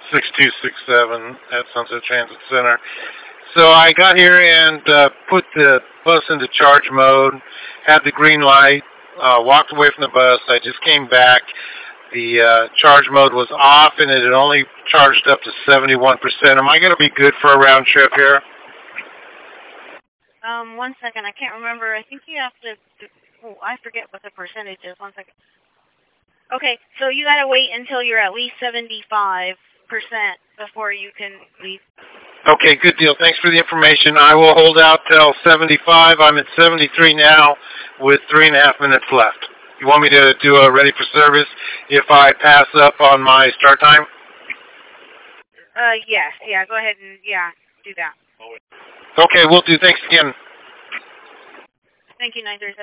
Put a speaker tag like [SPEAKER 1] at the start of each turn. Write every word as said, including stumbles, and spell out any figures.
[SPEAKER 1] six two six seven at Sunset Transit Center. So I got here and uh, put the bus into charge mode, had the green light, uh, walked away from the bus. I just came back. The uh, charge mode was off, and it had only charged up to seventy-one percent. Am I going to be good for a round trip here?
[SPEAKER 2] Um, one second. I can't remember. I think you have to, to oh, I forget what the percentage is. One second. Okay, so you got to wait until you're at least seventy-five percent before you can leave.
[SPEAKER 1] Okay, good deal. Thanks for the information. I will hold out till seventy-five. I'm at seventy-three now with three and a half minutes left. You want me to do a ready for service if I pass up on my start time?
[SPEAKER 2] Uh, yes. Yeah, go ahead and, yeah, do that.
[SPEAKER 1] Okay, will do. Thanks again.
[SPEAKER 2] Thank you, nine thirty-seven.